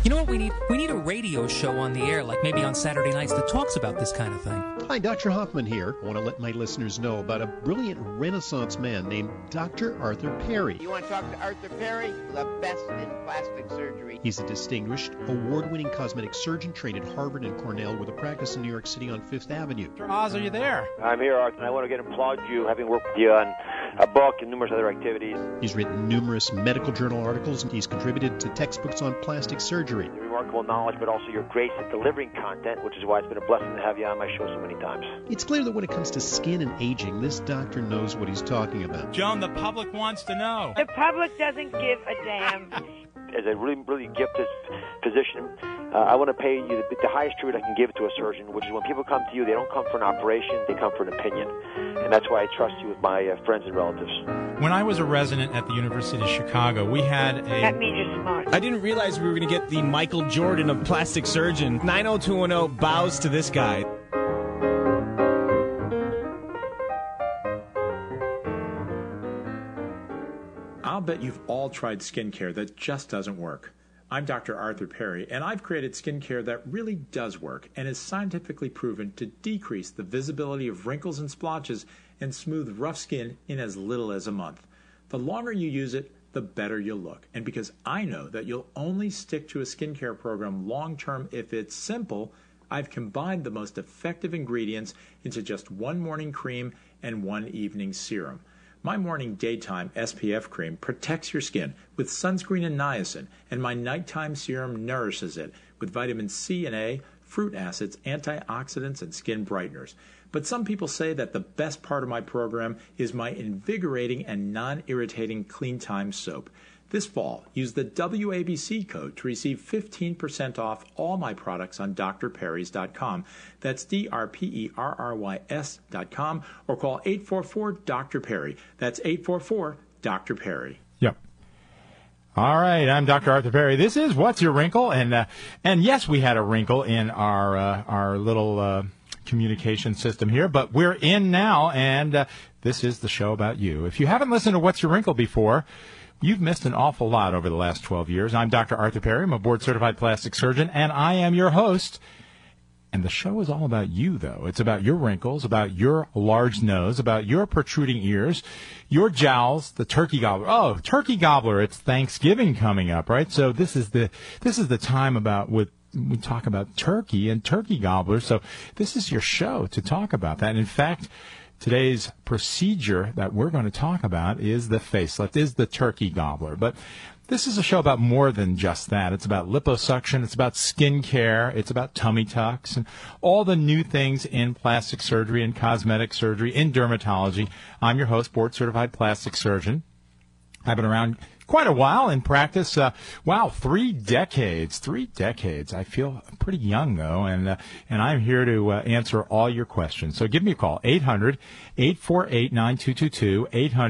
You know what we need? We need a radio show on the air, like maybe on Saturday nights, that talks about this kind of thing. Hi, Dr. Hoffman here. I want to let my listeners know about a brilliant Renaissance man named Dr. Arthur Perry. You want to talk to Arthur Perry? The best in plastic surgery. He's a distinguished, award-winning cosmetic surgeon trained at Harvard and Cornell with a practice in New York City on Fifth Avenue. Dr. Oz, are you there? I'm here, Arthur, and I want to applaud you, having worked with you on a book and numerous other activities. He's written numerous medical journal articles, and he's contributed to textbooks on plastic surgery. Your remarkable knowledge, but also your grace at delivering content, which is why it's been a blessing to have you on my show so many times. It's clear that when it comes to skin and aging, this doctor knows what he's talking about. Joan, the public wants to know. The public doesn't give a damn. As a really gifted physician, I want to pay you the highest tribute I can give to a surgeon, which is when people come to you, they don't come for an operation, they come for an opinion. And that's why I trust you with my friends and relatives. When I was a resident at the University of Chicago, we had a... That means you're smart. I didn't realize we were going to get the Michael Jordan of plastic surgeon. 90210 bows to this guy. I'll bet you've all tried skincare that just doesn't work. I'm Dr. Arthur Perry, and I've created skincare that really does work and is scientifically proven to decrease the visibility of wrinkles and splotches and smooth rough skin in as little as a month. The longer you use it, the better you'll look. And because I know that you'll only stick to a skincare program long term if it's simple, I've combined the most effective ingredients into just one morning cream and one evening serum. My morning daytime SPF cream protects your skin with sunscreen and niacin, and my nighttime serum nourishes it with vitamin C and A, fruit acids, antioxidants, and skin brighteners. But some people say that the best part of my program is my invigorating and non-irritating Clean Time soap. This fall, use the WABC code to receive 15% off all my products on drperrys.com. That's DRPERRYS.com, or call 844-DR-PERRY. That's 844-DR-PERRY. Yep. All right, I'm Dr. Arthur Perry. This is What's Your Wrinkle? And yes, we had a wrinkle in our little communication system here, but we're in now, and this is the show about you. If you haven't listened to What's Your Wrinkle before, you've missed an awful lot over the last 12 years. I'm Dr. Arthur Perry. I'm a board-certified plastic surgeon, and I am your host. And the show is all about you, though. It's about your wrinkles, about your large nose, about your protruding ears, your jowls, the turkey gobbler. Oh, turkey gobbler, it's Thanksgiving coming up, right? So this is the time we talk about turkey and turkey gobblers. So this is your show to talk about that. And in fact, today's procedure that we're going to talk about is the facelift, is the turkey gobbler. But this is a show about more than just that. It's about liposuction. It's about skin care. It's about tummy tucks and all the new things in plastic surgery and cosmetic surgery, in dermatology. I'm your host, board-certified plastic surgeon. I've been around quite a while in practice. 3 decades. 3 decades. I feel pretty young, though, and I'm here to answer all your questions. So give me a call, 800-848-9222,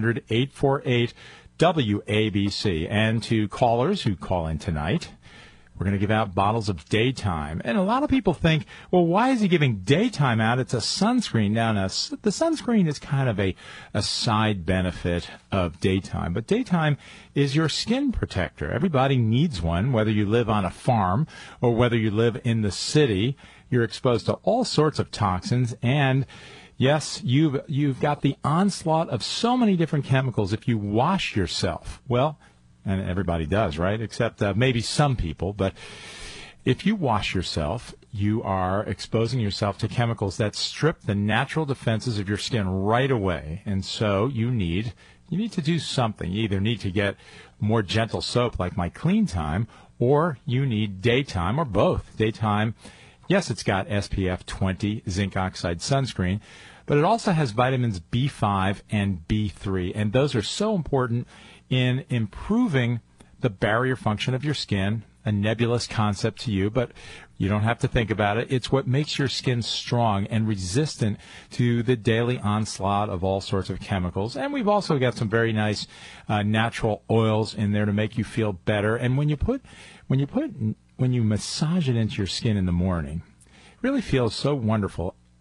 800-848-WABC. And to callers who call in tonight, we're going to give out bottles of daytime. And a lot of people think, well, why is he giving daytime out? It's a sunscreen. Now, the sunscreen is kind of a side benefit of daytime. But daytime is your skin protector. Everybody needs one, whether you live on a farm or whether you live in the city. You're exposed to all sorts of toxins. And yes, you've got the onslaught of so many different chemicals. If you wash yourself, well, and everybody does, right? Except maybe some people. But if you wash yourself, you are exposing yourself to chemicals that strip the natural defenses of your skin right away. And so you need to do something. You either need to get more gentle soap like my Clean Time, or you need daytime, or both. Daytime, yes, it's got SPF 20 zinc oxide sunscreen, but it also has vitamins B5 and B3. And those are so important in improving the barrier function of your skin, a nebulous concept to you, but you don't have to think about it. It's what makes your skin strong and resistant to the daily onslaught of all sorts of chemicals. And we've also got some very nice natural oils in there to make you feel better. And when you massage it into your skin in the morning, it really feels so wonderful.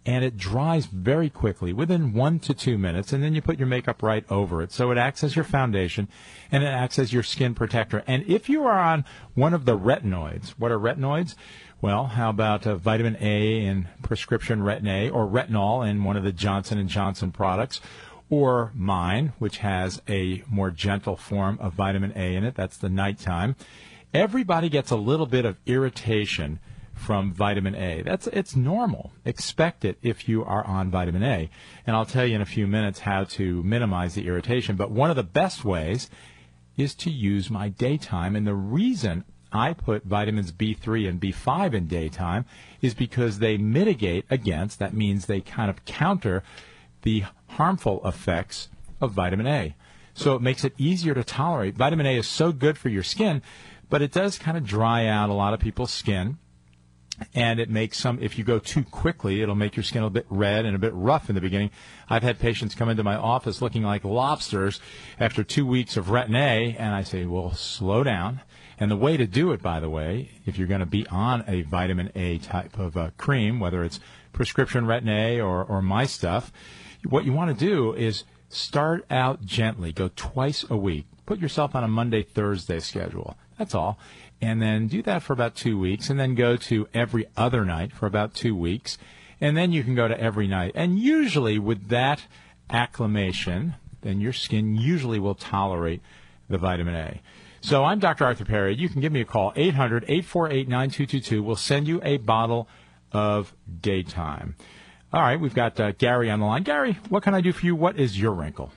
and it dries very quickly, within 1 to 2 minutes, and then you put your makeup right over it. So it acts as your foundation, and it acts as your skin protector. And if you are on one of the retinoids, what are retinoids? Well, how about vitamin A in prescription Retin-A, or retinol in one of the Johnson & Johnson products, or mine, which has a more gentle form of vitamin A in it. That's the nighttime. Everybody gets a little bit of irritation from vitamin A. It's normal. Expect it if you are on vitamin A. And I'll tell you in a few minutes how to minimize the irritation. But one of the best ways is to use my daytime. And the reason I put vitamins B3 and B5 in daytime is because they mitigate against, that means they kind of counter the harmful effects of vitamin A. So it makes it easier to tolerate. Vitamin A is so good for your skin, but it does kind of dry out a lot of people's skin. And it makes some, if you go too quickly, it'll make your skin a bit red and a bit rough in the beginning. I've had patients come into my office looking like lobsters after 2 weeks of Retin-A, and I say, well, slow down. And the way to do it, by the way, if you're going to be on a vitamin A type of cream, whether it's prescription Retin-A or my stuff, what you want to do is start out gently. Go twice a week. Put yourself on a Monday-Thursday schedule. That's all. And then do that for about 2 weeks, and then go to every other night for about 2 weeks, and then you can go to every night. And usually with that acclimation, then your skin usually will tolerate the vitamin A. So I'm Dr. Arthur Perry. You can give me a call, 800-848-9222. We'll send you a bottle of daytime. All right, we've got Gary on the line. Gary, what can I do for you? What is your wrinkle?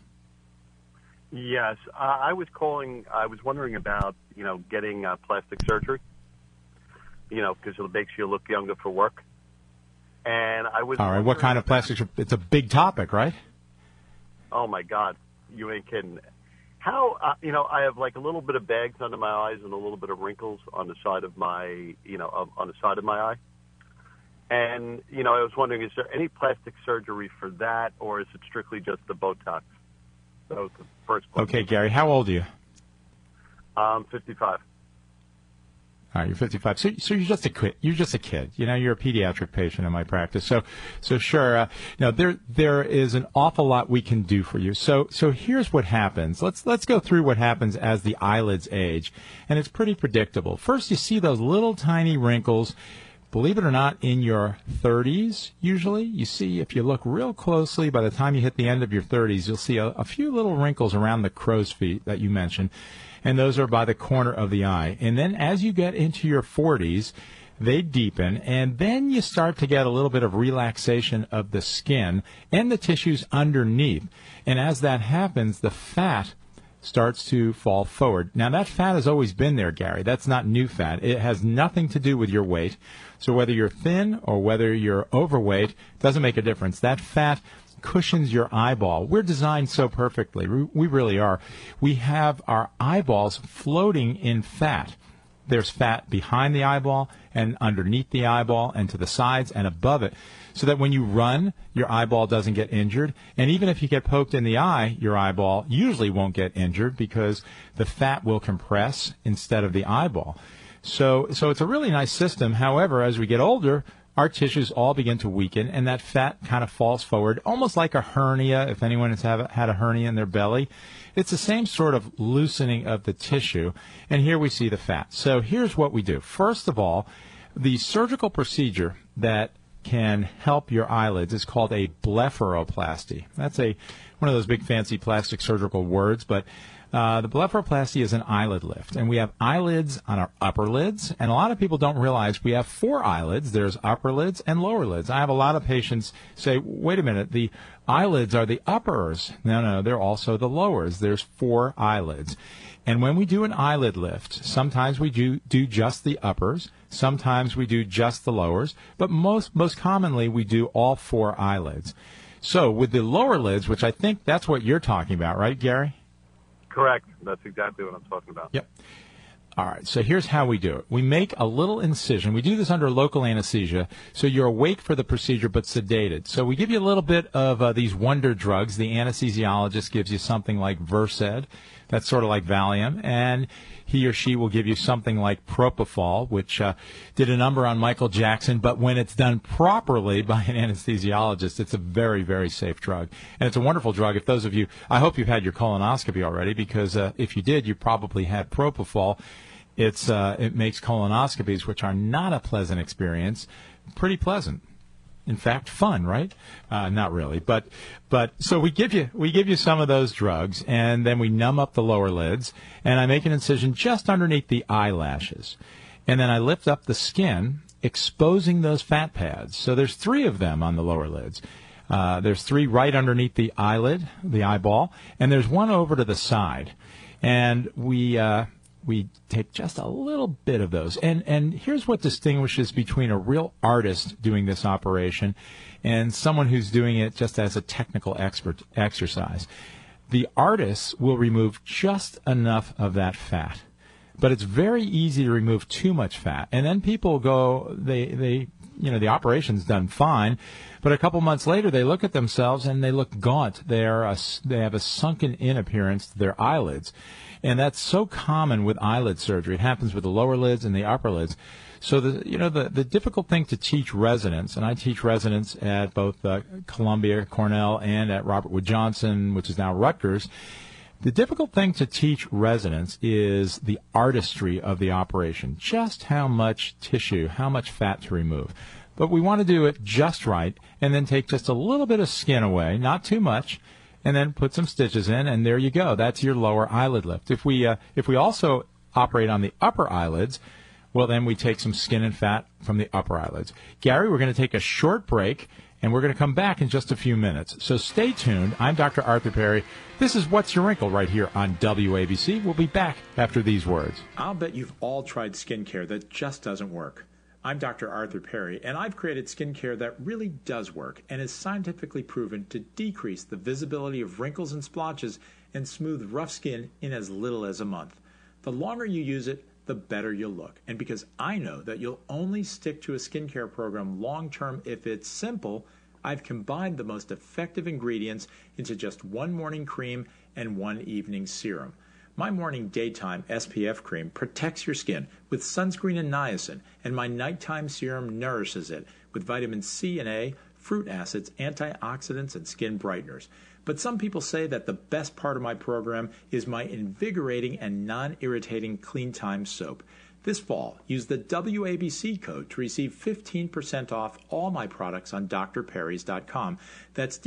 Yes, I was calling. I was wondering about, getting plastic surgery, because it makes you look younger for work. And I was. All right, what kind of plastic? It's a big topic, right? Oh my God, you ain't kidding. How I have like a little bit of bags under my eyes and a little bit of wrinkles on the side of my, on the side of my eye. And I was wondering, is there any plastic surgery for that, or is it strictly just the Botox? That was the first question. Okay, Gary, how old are you? 55. All right, you're 55. So you're just a kid. You're just a kid. You're a pediatric patient in my practice. So sure. There is an awful lot we can do for you. So here's what happens. Let's go through what happens as the eyelids age, and it's pretty predictable. First, you see those little tiny wrinkles. Believe it or not, in your 30s, usually, you see, if you look real closely, by the time you hit the end of your 30s, you'll see a few little wrinkles around the crow's feet that you mentioned, and those are by the corner of the eye. And then as you get into your 40s, they deepen, and then you start to get a little bit of relaxation of the skin and the tissues underneath. And as that happens, the fat starts to fall forward. Now, that fat has always been there, Gary. That's not new fat. It has nothing to do with your weight. So whether you're thin or whether you're overweight, doesn't make a difference. That fat cushions your eyeball. We're designed so perfectly. We really are. We have our eyeballs floating in fat. There's fat behind the eyeball and underneath the eyeball and to the sides and above it, so that when you run, your eyeball doesn't get injured. And even if you get poked in the eye, your eyeball usually won't get injured because the fat will compress instead of the eyeball. So it's a really nice system. However, as we get older, our tissues all begin to weaken, and that fat kind of falls forward, almost like a hernia, if anyone has had a hernia in their belly. It's the same sort of loosening of the tissue, and here we see the fat. So here's what we do. First of all, the surgical procedure that can help your eyelids is called a blepharoplasty. That's one of those big fancy plastic surgical words, but the blepharoplasty is an eyelid lift, and we have eyelids on our upper lids, and a lot of people don't realize we have 4 eyelids. There's upper lids and lower lids. I have a lot of patients say, wait a minute, the eyelids are the uppers. No, they're also the lowers. There's 4 eyelids. And when we do an eyelid lift, sometimes we do just the uppers, sometimes we do just the lowers, but most commonly we do all 4 eyelids. So with the lower lids, which I think that's what you're talking about, right, Gary? Correct. That's exactly what I'm talking about. Yep. All right, so here's how we do it. We make a little incision. We do this under local anesthesia, so you're awake for the procedure but sedated. So we give you a little bit of these wonder drugs. The anesthesiologist gives you something like Versed. That's sort of like Valium. And he or she will give you something like propofol, which did a number on Michael Jackson, but when it's done properly by an anesthesiologist, it's a very, very safe drug. And it's a wonderful drug. If those of you, I hope you've had your colonoscopy already, because if you did, you probably had propofol. It makes colonoscopies, which are not a pleasant experience, pretty pleasant. In fact, fun, right? Not really, but so we give you some of those drugs, and then we numb up the lower lids, and I make an incision just underneath the eyelashes, and then I lift up the skin, exposing those fat pads. So there's 3 of them on the lower lids. There's 3 right underneath the eyelid, the eyeball, and there's 1 over to the side, and we take just a little bit of those. And here's what distinguishes between a real artist doing this operation and someone who's doing it just as a technical expert exercise. The artists will remove just enough of that fat. But it's very easy to remove too much fat. And then people go, the operation's done fine, but a couple months later they look at themselves and they look gaunt. They have a sunken-in appearance to their eyelids. And that's so common with eyelid surgery. It happens with the lower lids and the upper lids. So the difficult thing to teach residents, and I teach residents at both Columbia, Cornell, and at Robert Wood Johnson, which is now Rutgers. The difficult thing to teach residents is the artistry of the operation, just how much tissue, how much fat to remove. But we want to do it just right, and then take just a little bit of skin away, not too much, and then put some stitches in, and there you go. That's your lower eyelid lift. If we also operate on the upper eyelids, well, then we take some skin and fat from the upper eyelids. Gary, we're going to take a short break, and we're going to come back in just a few minutes. So stay tuned. I'm Dr. Arthur Perry. This is What's Your Wrinkle right here on WABC. We'll be back after these words. I'll bet you've all tried skincare that just doesn't work. I'm Dr. Arthur Perry, and I've created skincare that really does work and is scientifically proven to decrease the visibility of wrinkles and splotches and smooth rough skin in as little as a month. The longer you use it, the better you'll look. And because I know that you'll only stick to a skincare program long term if it's simple, I've combined the most effective ingredients into just 1 morning cream and 1 evening serum. My morning daytime SPF cream protects your skin with sunscreen and niacin, and my nighttime serum nourishes it with vitamin C and A, fruit acids, antioxidants, and skin brighteners. But some people say that the best part of my program is my invigorating and non-irritating Clean Time soap. This fall, use the WABC code to receive 15% off all my products on drperrys.com. That's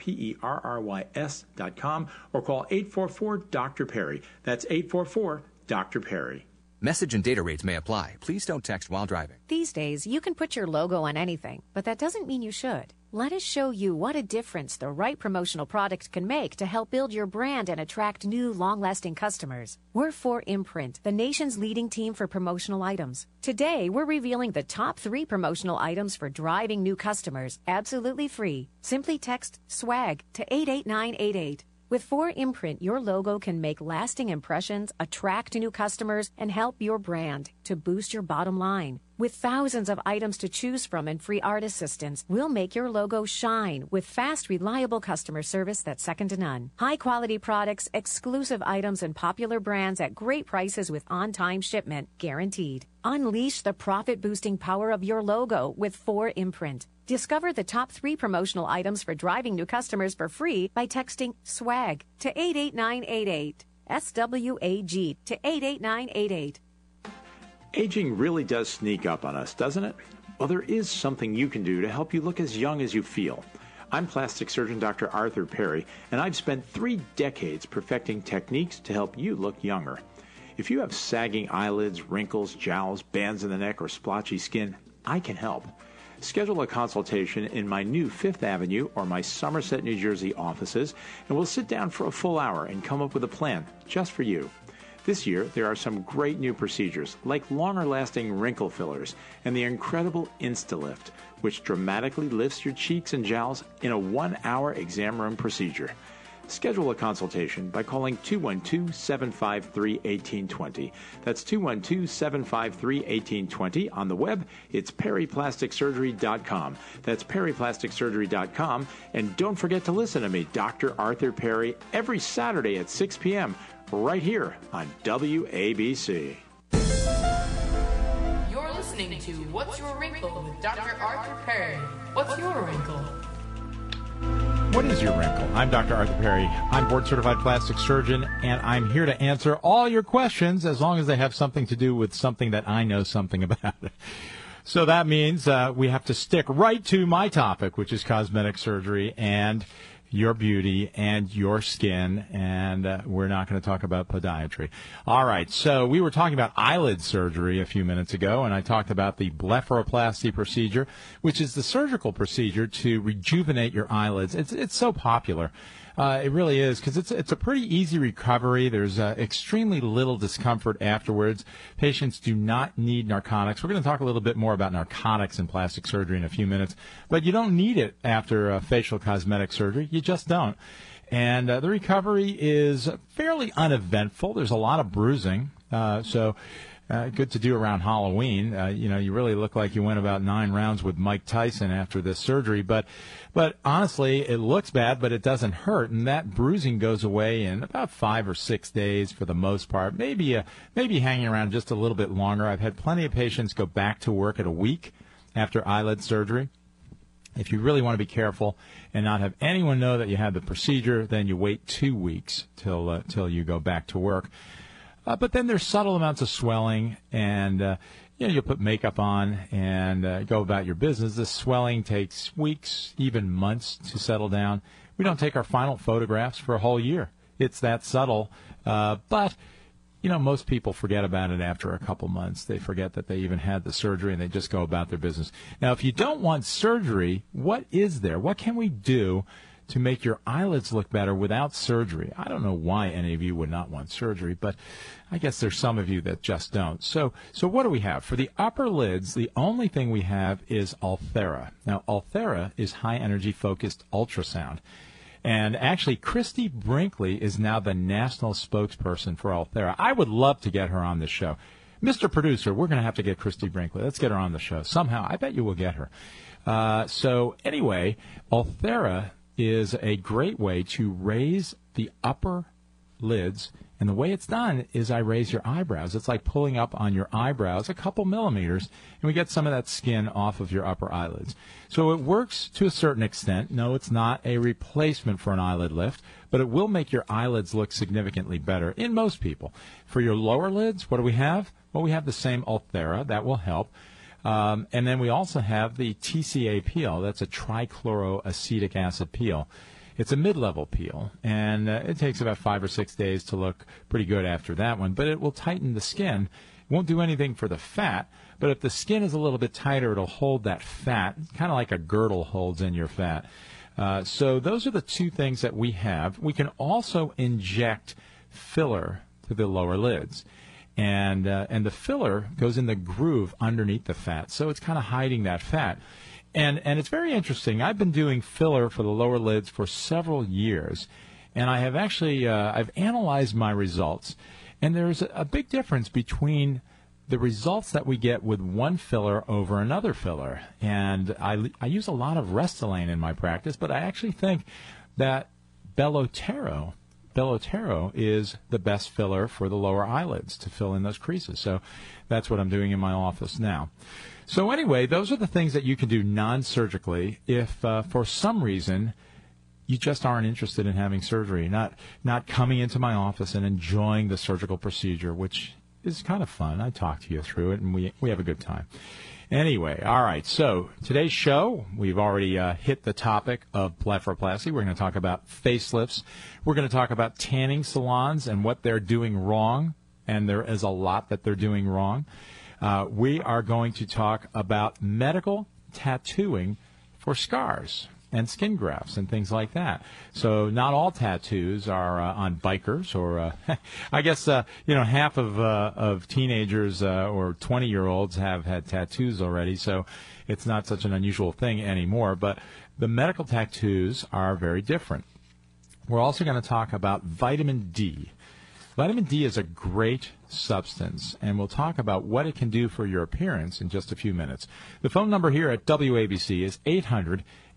DRPERRYS.com, or call 844-DR-PERRY. That's 844-DR-PERRY. Message and data rates may apply. Please don't text while driving. These days, you can put your logo on anything, but that doesn't mean you should. Let us show you what a difference the right promotional product can make to help build your brand and attract new, long-lasting customers. We're 4imprint, the nation's leading team for promotional items. Today, we're revealing the top 3 promotional items for driving new customers, absolutely free. Simply text SWAG to 88988. With 4imprint, your logo can make lasting impressions, attract new customers, and help your brand to boost your bottom line. With thousands of items to choose from and free art assistance, we'll make your logo shine with fast, reliable customer service that's second to none. High-quality products, exclusive items, and popular brands at great prices with on-time shipment guaranteed. Unleash the profit-boosting power of your logo with 4imprint. Discover the top 3 promotional items for driving new customers for free by texting SWAG to 88988. SWAG to 88988. Aging really does sneak up on us, doesn't it? Well, there is something you can do to help you look as young as you feel. I'm plastic surgeon Dr. Arthur Perry, and I've spent 3 decades perfecting techniques to help you look younger. If you have sagging eyelids, wrinkles, jowls, bands in the neck, or splotchy skin, I can help. Schedule a consultation in my new 5th Avenue or my Somerset, New Jersey offices, and we'll sit down for a full hour and come up with a plan just for you. This year, there are some great new procedures, like longer-lasting wrinkle fillers and the incredible InstaLift, which dramatically lifts your cheeks and jowls in a 1-hour exam room procedure. Schedule a consultation by calling 212-753-1820. That's 212-753-1820. On the web, it's perryplasticsurgery.com. That's perryplasticsurgery.com. And don't forget to listen to me, Dr. Arthur Perry, every Saturday at 6 p.m. right here on WABC. You're listening to What's Your Wrinkle with Dr. Arthur Perry. What's your wrinkle? What is your wrinkle? I'm Dr. Arthur Perry. I'm board-certified plastic surgeon, and I'm here to answer all your questions as long as they have something to do with something that I know something about. So that means we have to stick right to my topic, which is cosmetic surgery and your beauty and your skin, and we're not going to talk about podiatry. All right, so we were talking about eyelid surgery a few minutes ago, and I talked about the blepharoplasty procedure, which is the surgical procedure to rejuvenate your eyelids. It's so popular. It really is, because it's a pretty easy recovery. There's extremely little discomfort afterwards. Patients do not need narcotics. We're going to talk a little bit more about narcotics in plastic surgery in a few minutes, but you don't need it after facial cosmetic surgery. You just don't. And the recovery is fairly uneventful. There's a lot of bruising, so good to do around Halloween. You really look like you went about 9 rounds with Mike Tyson after this surgery. But honestly, it looks bad, but it doesn't hurt, and that bruising goes away in about 5 or 6 days for the most part. Maybe hanging around just a little bit longer. I've had plenty of patients go back to work at a week after eyelid surgery. If you really want to be careful and not have anyone know that you had the procedure, then you wait 2 weeks till you go back to work. But then there's subtle amounts of swelling, and you'll put makeup on and go about your business. This swelling takes weeks, even months to settle down. We don't take our final photographs for a whole year. It's that subtle. But most people forget about it after a couple months. They forget that they even had the surgery, and they just go about their business. Now, if you don't want surgery, what is there? What can we do to make your eyelids look better without surgery? I don't know why any of you would not want surgery, but I guess there's some of you that just don't. So what do we have? For the upper lids, the only thing we have is Ulthera. Now, Ulthera is high-energy focused ultrasound. And actually, Christy Brinkley is now the national spokesperson for Ulthera. I would love to get her on the show. Mr. Producer, we're going to have to get Christy Brinkley. Let's get her on the show. Somehow, I bet you will get her. So anyway, Ulthera is a great way to raise the upper lids. And the way it's done is I raise your eyebrows. It's like pulling up on your eyebrows a couple millimeters, and we get some of that skin off of your upper eyelids. So it works to a certain extent. No, it's not a replacement for an eyelid lift, but it will make your eyelids look significantly better in most people. For your lower lids, what do we have? Well, we have the same Ulthera. That will help. And then we also have the TCA peel. That's a trichloroacetic acid peel. It's a mid-level peel, and it takes about 5 or 6 days to look pretty good after that one, but it will tighten the skin. It won't do anything for the fat, but if the skin is a little bit tighter, it'll hold that fat, kind of like a girdle holds in your fat. So those are the two things that we have. We can also inject filler to the lower lids. And the filler goes in the groove underneath the fat, so it's kind of hiding that fat. And it's very interesting. I've been doing filler for the lower lids for several years, and I have actually I've analyzed my results, and there's a big difference between the results that we get with one filler over another filler. And I use a lot of Restylane in my practice, but I actually think that Belotero is the best filler for the lower eyelids to fill in those creases. So that's what I'm doing in my office now. So anyway, those are the things that you can do non-surgically if for some reason you just aren't interested in having surgery, not coming into my office and enjoying the surgical procedure, which is kind of fun. I talk to you through it, and we have a good time. Anyway, all right, so today's show, we've already hit the topic of blepharoplasty. We're going to talk about facelifts. We're going to talk about tanning salons and what they're doing wrong, and there is a lot that they're doing wrong. We are going to talk about medical tattooing for scars and skin grafts and things like that. So not all tattoos are on bikers, or I guess half of teenagers or 20-year-olds have had tattoos already, so it's not such an unusual thing anymore. But the medical tattoos are very different. We're also going to talk about vitamin D. Vitamin D is a great substance, and we'll talk about what it can do for your appearance in just a few minutes. The phone number here at WABC is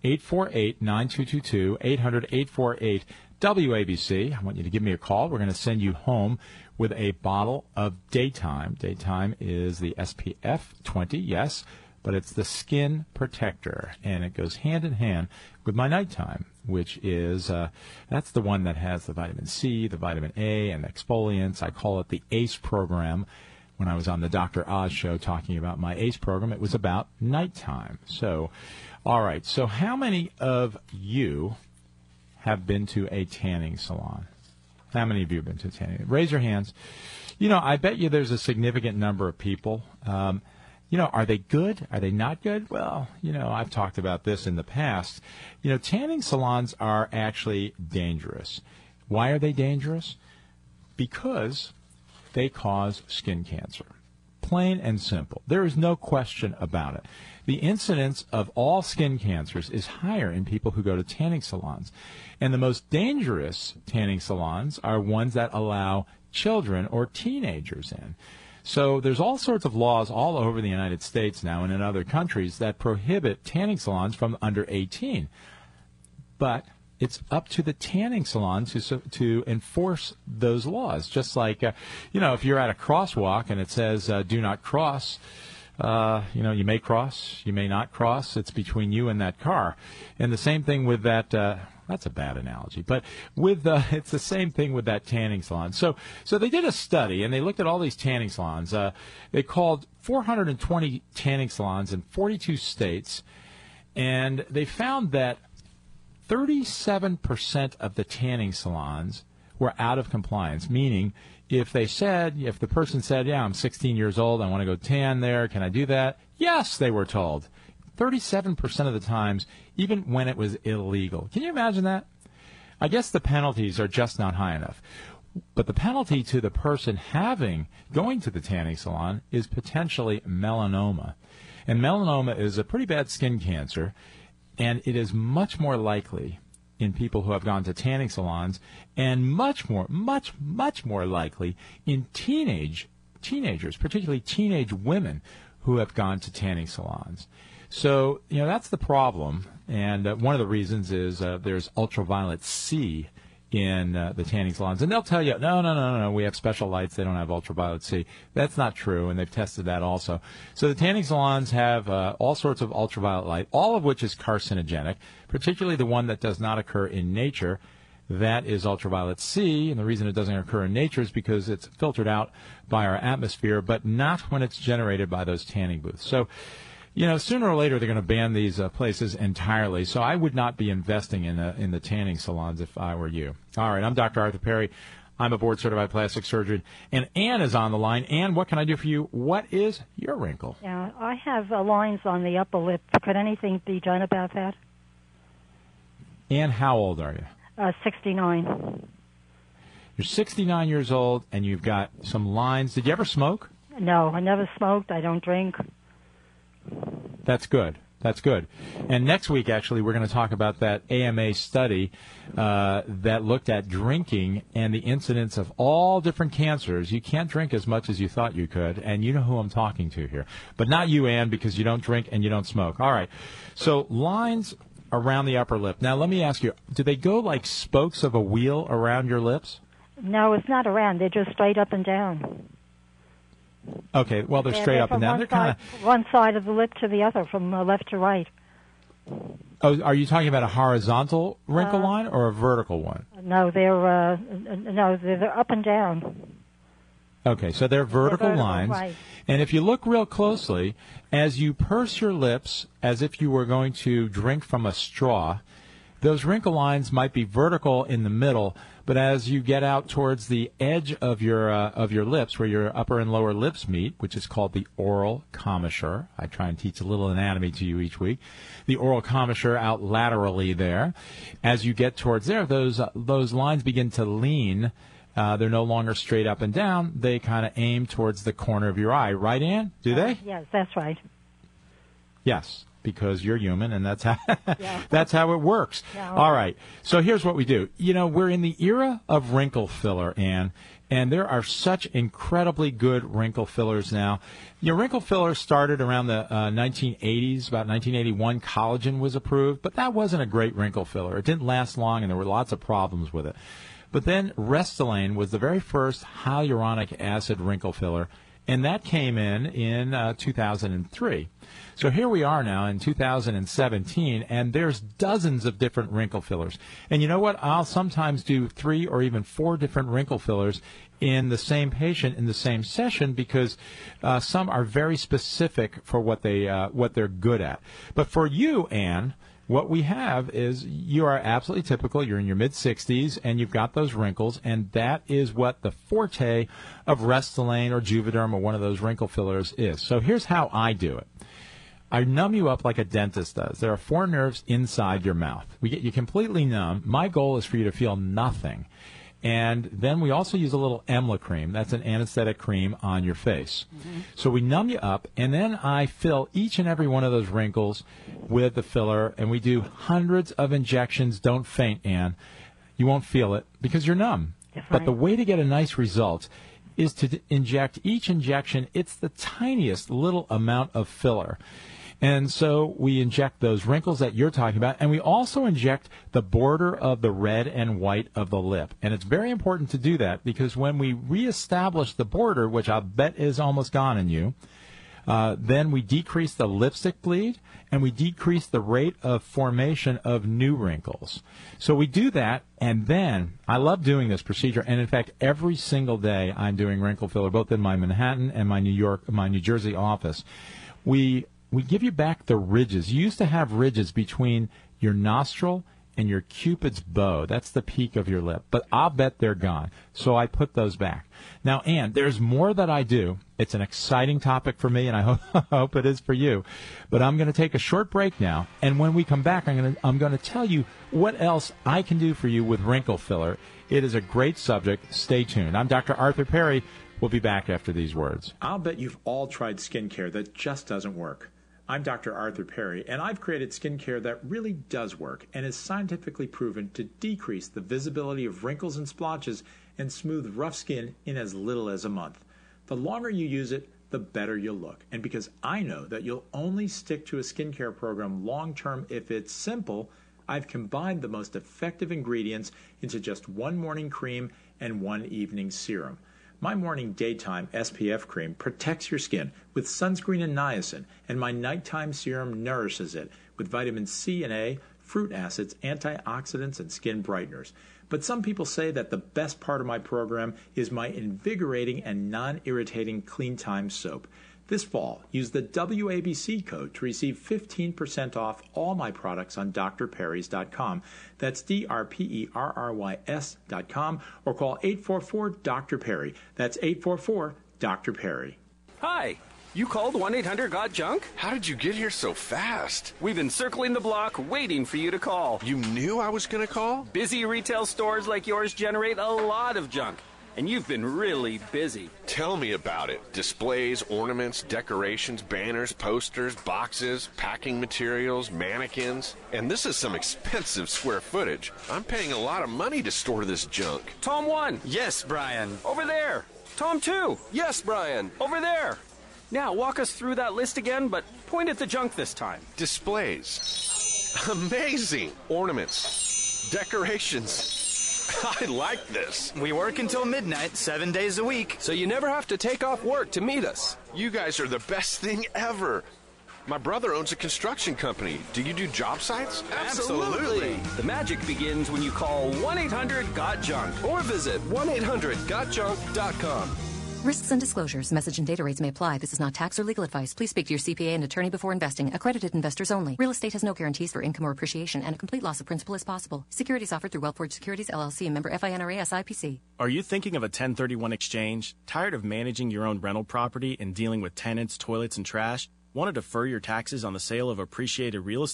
848-9222, 800-848-WABC. I want you to give me a call. We're going to send you home with a bottle of Daytime. Daytime is the SPF 20, yes, but it's the skin protector, and it goes hand in hand with my Nighttime, which is, that's the one that has the vitamin C, the vitamin A, and exfoliants. I call it the ACE program. When I was on the Dr. Oz show talking about my ACE program, it was about Nighttime. So, all right, so how many of you have been to a tanning salon? How many of you have been to a tanning? Raise your hands. You know, I bet you there's a significant number of people. You know, are they good? Are they not good? Well, you know, I've talked about this in the past. You know, tanning salons are actually dangerous. Why are they dangerous? Because they cause skin cancer. Plain and simple. There is no question about it. The incidence of all skin cancers is higher in people who go to tanning salons. And the most dangerous tanning salons are ones that allow children or teenagers in. So there's all sorts of laws all over the United States now and in other countries that prohibit tanning salons from under 18. But it's up to the tanning salon to enforce those laws. Just like, you know, if you're at a crosswalk and it says do not cross, you know, you may cross, you may not cross. It's between you and that car. And the same thing with that. That's a bad analogy, but with it's the same thing with that tanning salon. So they did a study, and they looked at all these tanning salons. They called 420 tanning salons in 42 states, and they found that 37% of the tanning salons were out of compliance, meaning if the person said, yeah, I'm 16 years old, I want to go tan there, can I do that? Yes, they were told. 37% of the times, even when it was illegal. Can you imagine that? I guess the penalties are just not high enough. But the penalty to the person going to the tanning salon is potentially melanoma. And melanoma is a pretty bad skin cancer, and it is much more likely in people who have gone to tanning salons, and much more likely in teenagers, particularly teenage women who have gone to tanning salons. So, you know, that's the problem, and one of the reasons is there's ultraviolet C in the tanning salons. And they'll tell you, no, we have special lights, they don't have ultraviolet C. That's not true, and they've tested that also. So the tanning salons have all sorts of ultraviolet light, all of which is carcinogenic, particularly the one that does not occur in nature. That is ultraviolet C, and the reason it doesn't occur in nature is because it's filtered out by our atmosphere, but not when it's generated by those tanning booths. So, you know, sooner or later they're going to ban these places entirely. So I would not be investing in the tanning salons if I were you. All right, I'm Dr. Arthur Perry. I'm a board-certified plastic surgeon. And Ann is on the line. Ann, what can I do for you? What is your wrinkle? Yeah, I have lines on the upper lip. Could anything be done about that? Ann, how old are you? 69. You're 69 years old, and you've got some lines. Did you ever smoke? No, I never smoked. I don't drink. That's good. That's good. And next week, actually, we're going to talk about that AMA study that looked at drinking and the incidence of all different cancers. You can't drink as much as you thought you could, and you know who I'm talking to here. But not you, Ann, because you don't drink and you don't smoke. All right. So lines around the upper lip. Now, let me ask you, do they go like spokes of a wheel around your lips? No, it's not around. They're just straight up and down. Okay, well, they're straight up and down. They're kind of one side of the lip to the other, from left to right. Oh, are you talking about a horizontal wrinkle line or a vertical one? No, they're up and down. Okay, so they're vertical lines. Right. And if you look real closely, as you purse your lips as if you were going to drink from a straw, those wrinkle lines might be vertical in the middle, but as you get out towards the edge of your lips, where your upper and lower lips meet, which is called the oral commissure, I try and teach a little anatomy to you each week, the oral commissure out laterally there, as you get towards there, those lines begin to lean. They're no longer straight up and down. They kind of aim towards the corner of your eye. Right, Ann? Do they? Yes, that's right. Yes. because you're human, and that's how that's how it works. Yeah. All right. So here's what we do. You know, we're in the era of wrinkle filler, Ann, and there are such incredibly good wrinkle fillers now. Your wrinkle filler started around the 1980s. About 1981, collagen was approved, but that wasn't a great wrinkle filler. It didn't last long, and there were lots of problems with it. But then Restylane was the very first hyaluronic acid wrinkle filler, and that came in 2003. So here we are now in 2017, and there's dozens of different wrinkle fillers. And you know what? I'll sometimes do 3 or even 4 different wrinkle fillers in the same patient in the same session because some are very specific for what they're good at. But for you, Ann, what we have is you are absolutely typical. You're in your mid-60s, and you've got those wrinkles, and that is what the forte of Restylane or Juvederm or one of those wrinkle fillers is. So here's how I do it. I numb you up like a dentist does. There are 4 nerves inside your mouth. We get you completely numb. My goal is for you to feel nothing. And then we also use a little Emla cream. That's an anesthetic cream on your face. Mm-hmm. So we numb you up, and then I fill each and every one of those wrinkles with the filler, and we do hundreds of injections. Don't faint, Ann. You won't feel it because you're numb. But the way to get a nice result is to inject each injection. It's the tiniest little amount of filler. And so we inject those wrinkles that you're talking about, and we also inject the border of the red and white of the lip. And it's very important to do that because when we reestablish the border, which I bet is almost gone in you, then we decrease the lipstick bleed, and we decrease the rate of formation of new wrinkles. So we do that, and then I love doing this procedure. And in fact, every single day I'm doing wrinkle filler, both in my Manhattan and my New Jersey office. We give you back the ridges. You used to have ridges between your nostril and your Cupid's bow. That's the peak of your lip. But I'll bet they're gone. So I put those back. Now, Ann, there's more that I do. It's an exciting topic for me, and I hope it is for you. But I'm going to take a short break now. And when we come back, I'm going to tell you what else I can do for you with wrinkle filler. It is a great subject. Stay tuned. I'm Dr. Arthur Perry. We'll be back after these words. I'll bet you've all tried skincare that just doesn't work. I'm Dr. Arthur Perry, and I've created skincare that really does work and is scientifically proven to decrease the visibility of wrinkles and splotches and smooth rough skin in as little as a month. The longer you use it, the better you'll look. And because I know that you'll only stick to a skincare program long-term if it's simple, I've combined the most effective ingredients into just one morning cream and one evening serum. My morning daytime SPF cream protects your skin with sunscreen and niacin, and my nighttime serum nourishes it with vitamin C and A, fruit acids, antioxidants, and skin brighteners. But some people say that the best part of my program is my invigorating and non-irritating Clean Time soap. This fall, use the WABC code to receive 15% off all my products on drperrys.com. That's DRPERRYS.com, or call 844-DR-PERRY. That's 844-DR-PERRY. Hi. You called 1-800-GOT-JUNK? How did you get here so fast? We've been circling the block waiting for you to call. You knew I was going to call? Busy retail stores like yours generate a lot of junk. And you've been really busy. Tell me about it. Displays, ornaments, decorations, banners, posters, boxes, packing materials, mannequins. And this is some expensive square footage. I'm paying a lot of money to store this junk. Tom 1. Yes, Brian. Over there. Tom 2. Yes, Brian. Over there. Now, walk us through that list again, but point at the junk this time. Displays. Amazing. Ornaments. Decorations. I like this. We work until midnight, 7 days a week. So you never have to take off work to meet us. You guys are the best thing ever. My brother owns a construction company. Do you do job sites? Absolutely. The magic begins when you call 1-800-GOT-JUNK or visit 1-800-GOTJUNK.com. Risks and disclosures. Message and data rates may apply. This is not tax or legal advice. Please speak to your CPA and attorney before investing. Accredited investors only. Real estate has no guarantees for income or appreciation, and a complete loss of principal is possible. Securities offered through Wealthforge Securities, LLC, and member FINRA SIPC. Are you thinking of a 1031 exchange? Tired of managing your own rental property and dealing with tenants, toilets, and trash? Want to defer your taxes on the sale of appreciated real estate?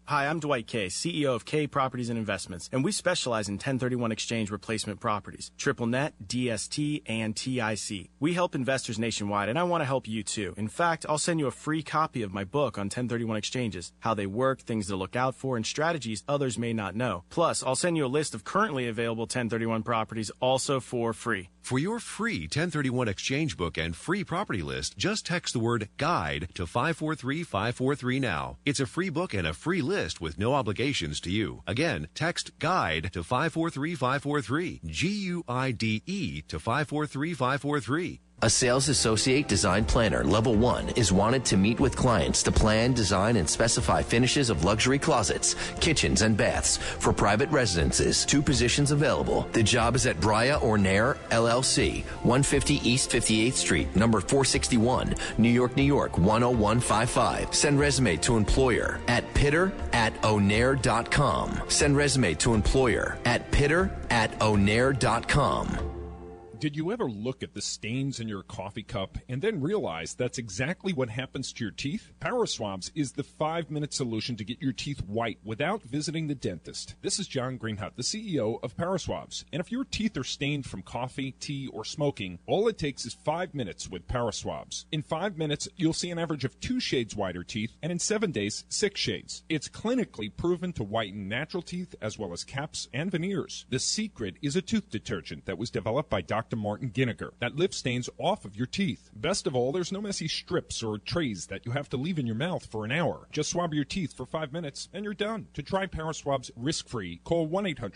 Hi, I'm Dwight Kay, CEO of Kay Properties and Investments, and we specialize in 1031 exchange replacement properties, triple net, DST, and TIC. We help investors nationwide, and I want to help you too. In fact, I'll send you a free copy of my book on 1031 exchanges, how they work, things to look out for, and strategies others may not know. Plus, I'll send you a list of currently available 1031 properties also for free. For your free 1031 exchange book and free property list, just text the word GUIDE to 543-543 now. It's a free book and a free list with no obligations to you. Again, text GUIDE to 543-543. GUIDE to 543-543. A sales associate design planner level 1 is wanted to meet with clients to plan, design, and specify finishes of luxury closets, kitchens, and baths for private residences. 2 positions available. The job is at Bria Ornair LLC, 150 East 58th Street, number 461, New York, New York, 10155. Send resume to employer at pitter@onair.com. Send resume to employer at pitter@onair.com. Did you ever look at the stains in your coffee cup and then realize that's exactly what happens to your teeth? Paraswabs is the 5-minute solution to get your teeth white without visiting the dentist. This is John Greenhut, the CEO of Paraswabs. And if your teeth are stained from coffee, tea, or smoking, all it takes is 5 minutes with Paraswabs. In 5 minutes, you'll see an average of 2 shades whiter teeth, and in 7 days, 6 shades. It's clinically proven to whiten natural teeth as well as caps and veneers. The secret is a tooth detergent that was developed by Dr. Martin Ginniger that lifts stains off of your teeth. Best of all, there's no messy strips or trays that you have to leave in your mouth for an hour. Just swab your teeth for 5 minutes and you're done. To try Paraswabs risk-free, call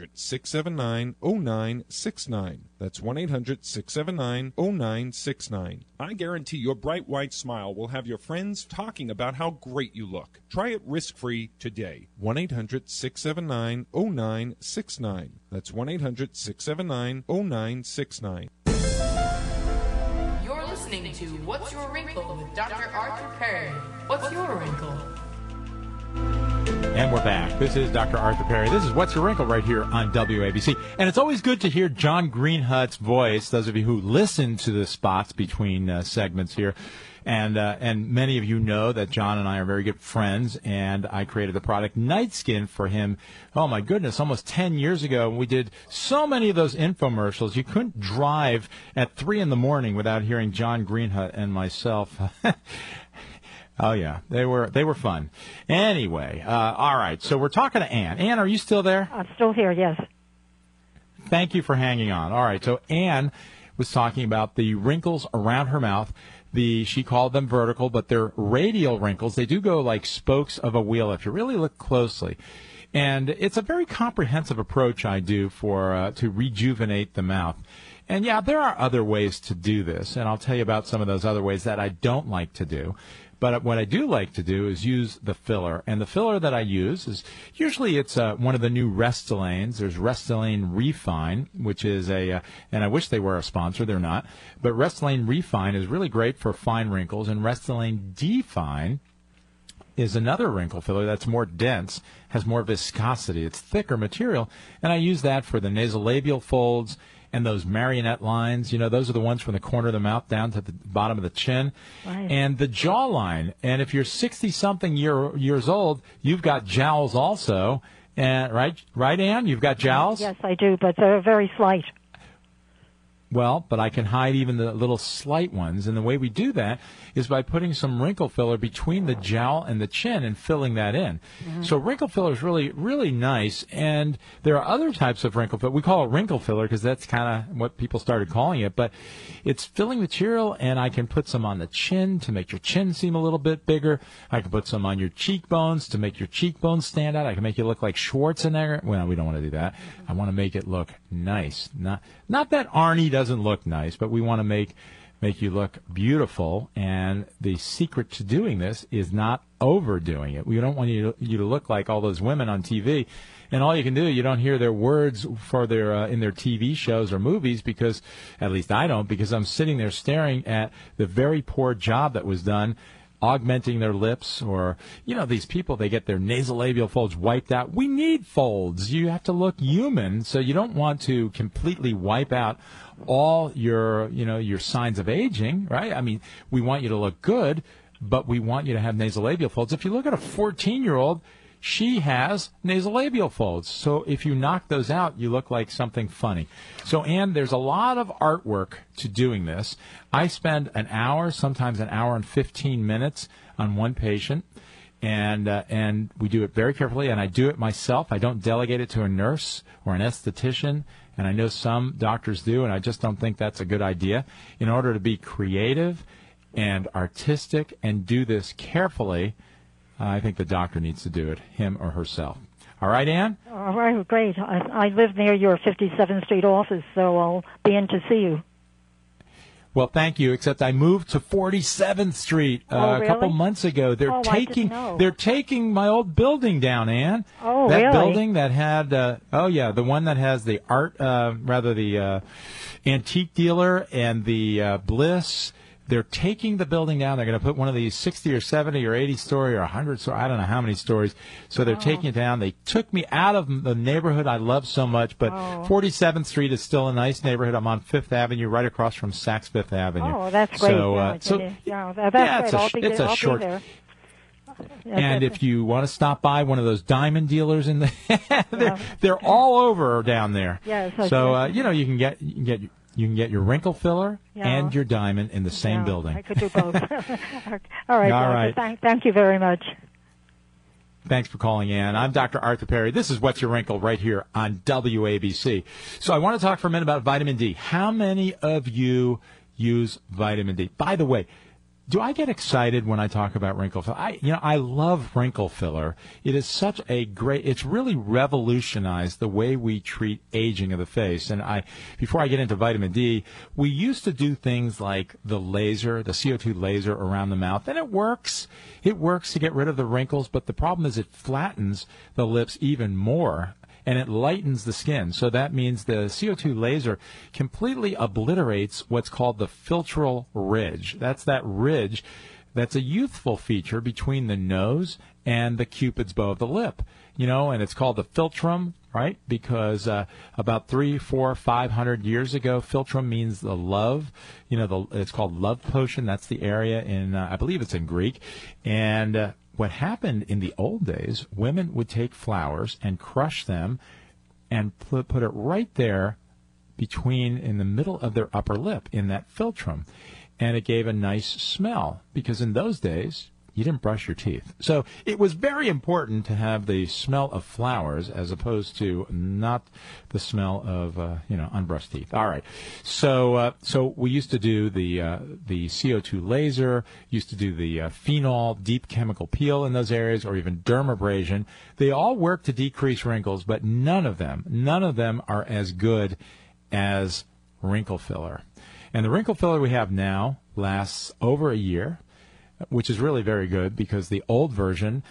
1-800-679-0969. That's 1-800-679-0969. I guarantee your bright white smile will have your friends talking about how great you look. Try it risk-free today. 1-800-679-0969. That's 1-800-679-0969. You're listening to What's Your Wrinkle with Dr. Arthur Perry. What's your wrinkle? And we're back. This is Dr. Arthur Perry. This is What's Your Wrinkle right here on WABC. And it's always good to hear John Greenhut's voice, those of you who listen to the spots between segments here. And many of you know that John and I are very good friends, and I created the product Night Skin for him. Oh, my goodness, almost 10 years ago. We did so many of those infomercials. You couldn't drive at 3 in the morning without hearing John Greenhut and myself. Oh, yeah, they were fun. Anyway, all right, so we're talking to Ann. Ann, are you still there? I'm still here, yes. Thank you for hanging on. All right, so Ann was talking about the wrinkles around her mouth. She called them vertical, but they're radial wrinkles. They do go like spokes of a wheel if you really look closely. And it's a very comprehensive approach I do to rejuvenate the mouth. And, yeah, there are other ways to do this, and I'll tell you about some of those other ways that I don't like to do. But what I do like to do is use the filler. And the filler that I use is usually it's one of the new Restylane. There's Restylane Refine, which is and I wish they were a sponsor. They're not. But Restylane Refine is really great for fine wrinkles. And Restylane Define is another wrinkle filler that's more dense, has more viscosity. It's thicker material. And I use that for the nasolabial folds and those marionette lines. You know, those are the ones from the corner of the mouth down to the bottom of the chin. Right. And the jawline. And if you're 60-something years old, you've got jowls also. And right, Ann? You've got jowls? Yes, I do, but they're very slight. Well, but I can hide even the little slight ones. And the way we do that is by putting some wrinkle filler between the jowl and the chin and filling that in. Mm-hmm. So wrinkle filler is really, really nice. And there are other types of wrinkle filler. We call it wrinkle filler because that's kind of what people started calling it. But it's filling material, and I can put some on the chin to make your chin seem a little bit bigger. I can put some on your cheekbones to make your cheekbones stand out. I can make you look like Schwarzenegger. Well, we don't want to do that. I want to make it look nice. Not that Arnie doesn't look nice, but we want to make you look beautiful. And the secret to doing this is not overdoing it. We don't want you to look like all those women on TV. And all you can do, you don't hear their words for their in their TV shows or movies, because at least I don't, because I'm sitting there staring at the very poor job that was done augmenting their lips. Or, you know, these people, they get their nasolabial folds wiped out. We need folds. You have to look human, so you don't want to completely wipe out all your signs of aging, right? I mean, we want you to look good, but we want you to have nasolabial folds. If you look at a 14-year-old, She has nasolabial folds. So if you knock those out, you look like something funny. So, Ann, there's a lot of artwork to doing this. I spend an hour, sometimes an hour and 15 minutes on one patient. And we do it very carefully, and I do it myself. I don't delegate it to a nurse or an esthetician, and I know some doctors do, and I just don't think that's a good idea. In order to be creative and artistic and do this carefully, I think the doctor needs to do it, him or herself. All right, Ann? All right, great. I live near your 57th Street office, so I'll be in to see you. Well, thank you, except I moved to 47th Street really? a couple months ago. They're taking my old building down, Ann. Oh, that really? building that had the one that has the art the antique dealer and the Bliss. They're taking the building down. They're going to put one of these 60 or 70 or 80 story or 100 story, I don't know how many stories. So they're taking it down. They took me out of the neighborhood I love so much, but 47th Street is still a nice neighborhood. I'm on 5th Avenue, right across from Saks Fifth Avenue. Oh, that's great. That's great. It's a short. There. And if you want to stop by one of those diamond dealers in the, they're all over down there. Yes. So you can get your wrinkle filler and your diamond in the same building. I could do both. All right. Thank you very much. Thanks for calling, Ann. I'm Dr. Arthur Perry. This is What's Your Wrinkle right here on WABC. So I want to talk for a minute about vitamin D. How many of you use vitamin D? By the way, do I get excited when I talk about wrinkle filler? I love wrinkle filler. It is such a great, it's really revolutionized the way we treat aging of the face. And before I get into vitamin D, we used to do things like the laser, the CO2 laser around the mouth, and it works. It works to get rid of the wrinkles, but the problem is it flattens the lips even more. And it lightens the skin. So that means the CO2 laser completely obliterates what's called the philtral ridge. That's that ridge that's a youthful feature between the nose and the cupid's bow of the lip. And it's called the philtrum, right? Because about 300, 400, 500 years ago, philtrum means the love. It's called love potion. That's the area in, I believe it's in Greek. And what happened in the old days, women would take flowers and crush them and put it right there in the middle of their upper lip in that philtrum. And it gave a nice smell because in those days, you didn't brush your teeth. So it was very important to have the smell of flowers as opposed to not the smell of, unbrushed teeth. All right. So we used to do the CO2 laser, used to do the phenol deep chemical peel in those areas, or even dermabrasion. They all work to decrease wrinkles, but none of them are as good as wrinkle filler. And the wrinkle filler we have now lasts over a year, which is really very good because the old version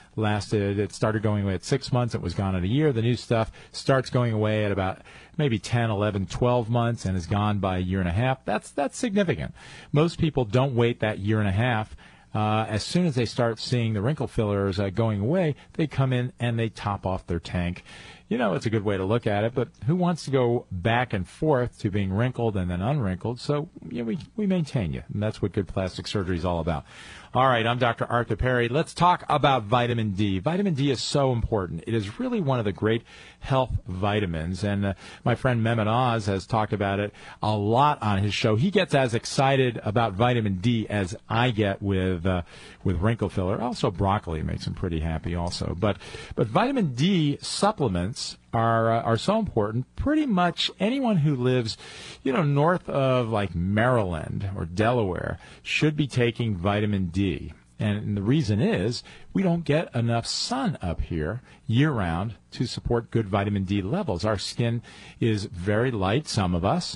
it started going away at 6 months, it was gone in a year. The new stuff starts going away at about maybe 10, 11, 12 months and is gone by a year and a half. That's significant. Most people don't wait that year and a half. As soon as they start seeing the wrinkle fillers going away, they come in and they top off their tank. It's a good way to look at it, but who wants to go back and forth to being wrinkled and then unwrinkled? So we maintain you, and that's what good plastic surgery is all about. All right, I'm Dr. Arthur Perry. Let's talk about vitamin D. Vitamin D is so important. It is really one of the great health vitamins, and my friend Mehmet Oz has talked about it a lot on his show. He gets as excited about vitamin D as I get with wrinkle filler. Also, broccoli makes him pretty happy also. But vitamin D supplements are so important. Pretty much anyone who lives, north of like Maryland or Delaware should be taking vitamin D. And the reason is we don't get enough sun up here year-round to support good vitamin D levels. Our skin is very light, some of us,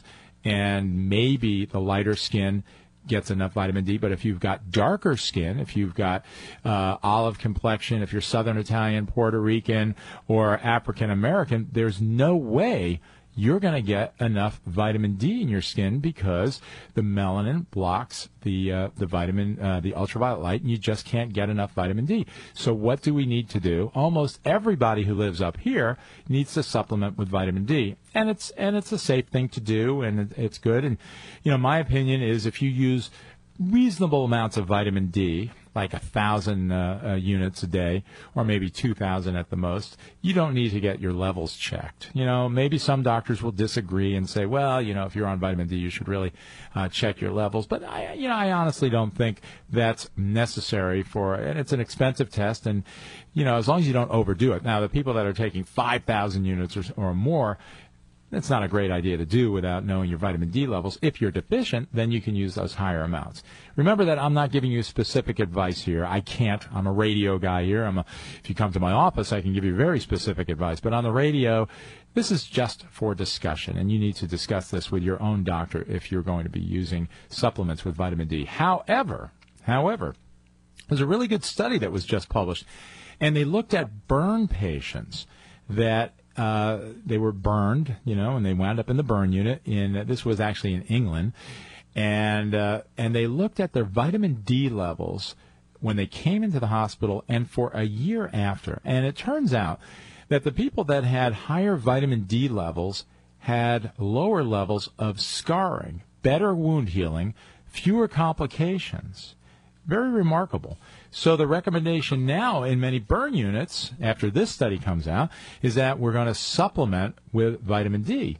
and maybe the lighter skin gets enough vitamin D, but if you've got darker skin, if you've got olive complexion, if you're Southern Italian, Puerto Rican, or African American, there's no way you're going to get enough vitamin D in your skin because the melanin blocks the vitamin, the ultraviolet light, and you just can't get enough vitamin D. So what do we need to do? Almost everybody who lives up here needs to supplement with vitamin D, and it's a safe thing to do, and it's good. And my opinion is if you use reasonable amounts of vitamin D like 1,000 units a day, or maybe 2,000 at the most, you don't need to get your levels checked. You know, maybe some doctors will disagree and say, well, you know, if you're on vitamin D, you should really check your levels. But I honestly don't think that's necessary and it's an expensive test. And, you know, as long as you don't overdo it. Now, the people that are taking 5,000 units or more, that's not a great idea to do without knowing your vitamin D levels. If you're deficient, then you can use those higher amounts. Remember that I'm not giving you specific advice here. I can't. I'm a radio guy here. If you come to my office, I can give you very specific advice. But on the radio, this is just for discussion, and you need to discuss this with your own doctor if you're going to be using supplements with vitamin D. However, there's a really good study that was just published, and they looked at burn patients that they were burned, you know, and they wound up in the burn unit. This was actually in England, and they looked at their vitamin D levels when they came into the hospital and for a year after. And it turns out that the people that had higher vitamin D levels had lower levels of scarring, better wound healing, fewer complications. Very remarkable. So the recommendation now in many burn units, after this study comes out, is that we're going to supplement with vitamin D.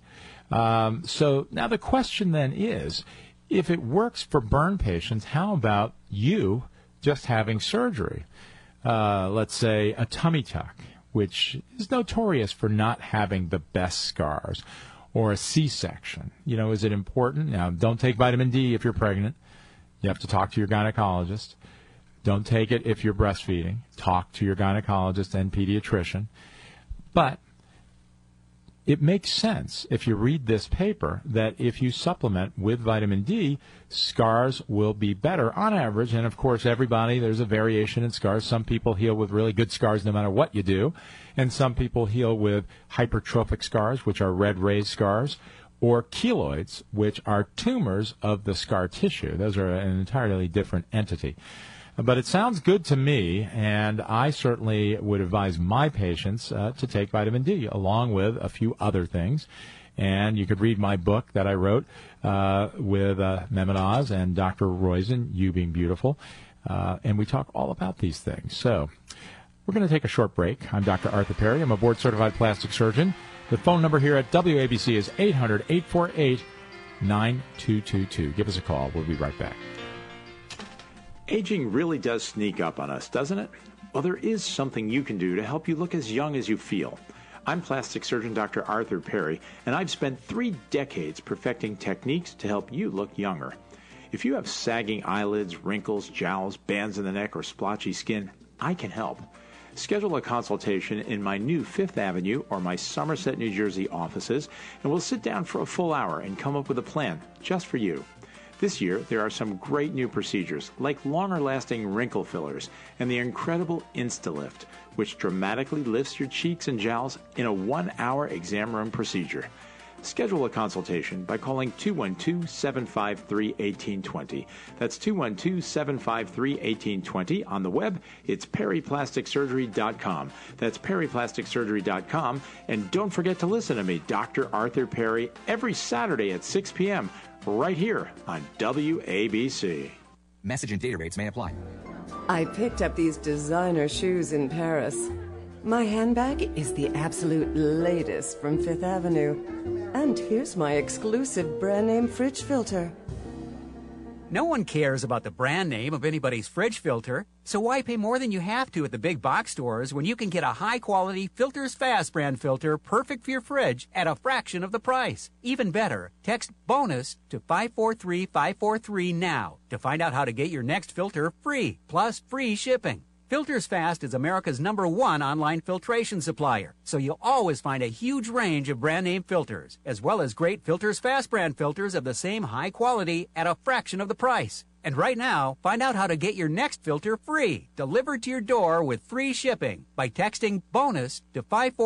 So now the question then is, if it works for burn patients, how about you just having surgery? Let's say a tummy tuck, which is notorious for not having the best scars, or a C-section. You know, is it important? Now, don't take vitamin D if you're pregnant. You have to talk to your gynecologist. Don't take it if you're breastfeeding. Talk to your gynecologist and pediatrician. But it makes sense, if you read this paper, that if you supplement with vitamin D, scars will be better on average. And, of course, there's a variation in scars. Some people heal with really good scars no matter what you do. And some people heal with hypertrophic scars, which are red raised scars, or keloids, which are tumors of the scar tissue. Those are an entirely different entity. But it sounds good to me, and I certainly would advise my patients to take vitamin D, along with a few other things. And you could read my book that I wrote with Mehmet Oz and Dr. Roizen, You Being Beautiful, and we talk all about these things. So we're going to take a short break. I'm Dr. Arthur Perry. I'm a board-certified plastic surgeon. The phone number here at WABC is 800-848-9222. Give us a call. We'll be right back. Aging really does sneak up on us, doesn't it? Well, there is something you can do to help you look as young as you feel. I'm plastic surgeon Dr. Arthur Perry, and I've spent 3 decades perfecting techniques to help you look younger. If you have sagging eyelids, wrinkles, jowls, bands in the neck, or splotchy skin, I can help. Schedule a consultation in my new Fifth Avenue or my Somerset, New Jersey offices, and we'll sit down for a full hour and come up with a plan just for you. This year, there are some great new procedures, like longer-lasting wrinkle fillers and the incredible InstaLift, which dramatically lifts your cheeks and jowls in a 1-hour exam room procedure. Schedule a consultation by calling 212-753-1820. That's 212-753-1820. On the web, it's perryplasticsurgery.com. That's perryplasticsurgery.com. And don't forget to listen to me, Dr. Arthur Perry, every Saturday at 6 p.m., right here on WABC. Message and data rates may apply. I picked up these designer shoes in Paris. My handbag is the absolute latest from Fifth Avenue. And here's my exclusive brand name fridge filter. No one cares about the brand name of anybody's fridge filter, so why pay more than you have to at the big box stores when you can get a high-quality Filters Fast brand filter perfect for your fridge at a fraction of the price? Even better, text BONUS to 543-543 now to find out how to get your next filter free, plus free shipping. Filters Fast is America's #1 online filtration supplier, so you'll always find a huge range of brand name filters, as well as great Filters Fast brand filters of the same high quality at a fraction of the price. And right now, find out how to get your next filter free, delivered to your door with free shipping by texting BONUS to